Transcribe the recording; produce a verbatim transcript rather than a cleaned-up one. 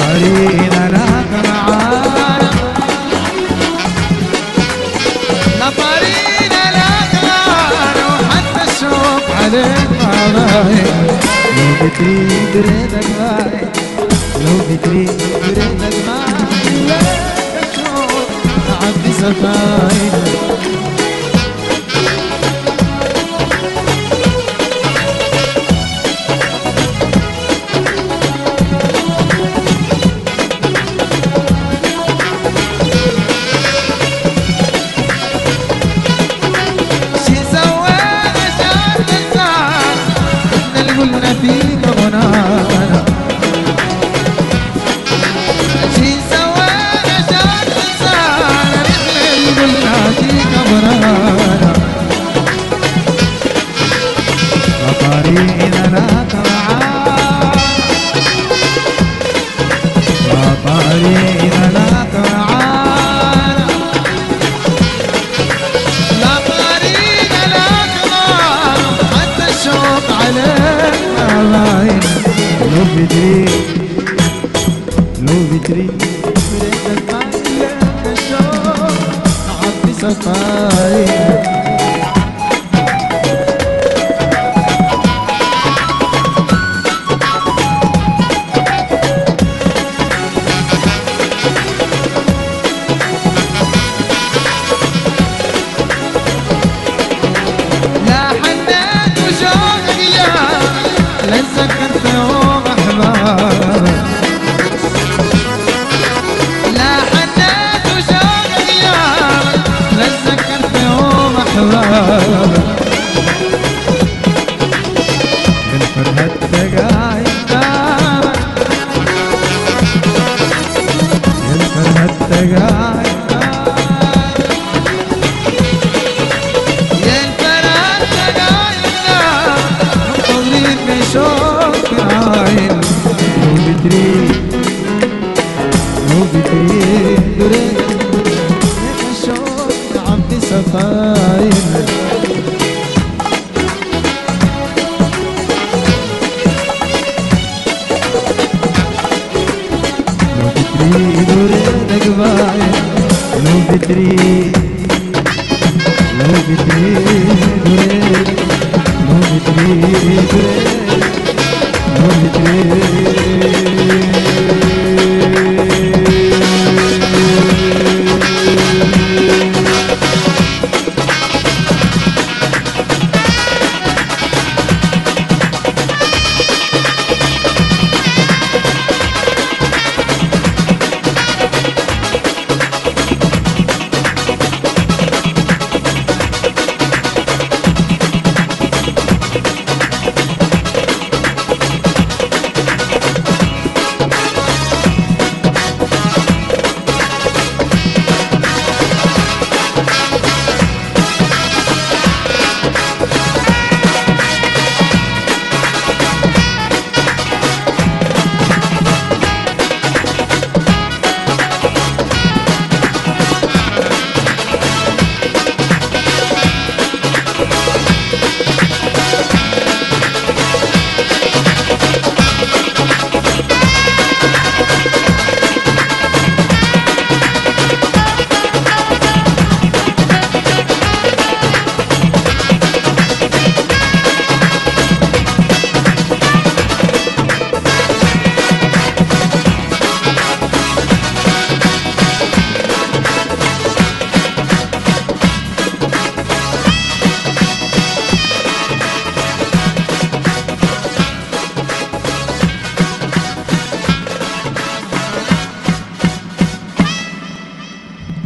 طارين لك معانا لا طارين لك معانا وحتى الشوق عليك ما باين لو بتريد ريدك باين لو بتريد ريدك باين لك الشوق عبد سفاين قلنا فيك غنانا شي سوانا شان انسان رحلة قلنا فيك غنانا طارينا لك معانا طارينا لك معانا لا طارينا لك معانا حتى الشوق عليك لو بدري لو بدري بريدك معلم الشوق عبد سفاين لا حنيت وشوقك يا لسكت يوم احبابك لا حنيت وشوقك ايامك لسكت يوم احبابك بالفرحة دقايق دامك بالفرحة دقايق شوق عاين لو بدري لو بدري دريك الشوق عبد سفاين لو بدري دريك باين لو بدري لو بدري دريك لو بدري دريك لو بدري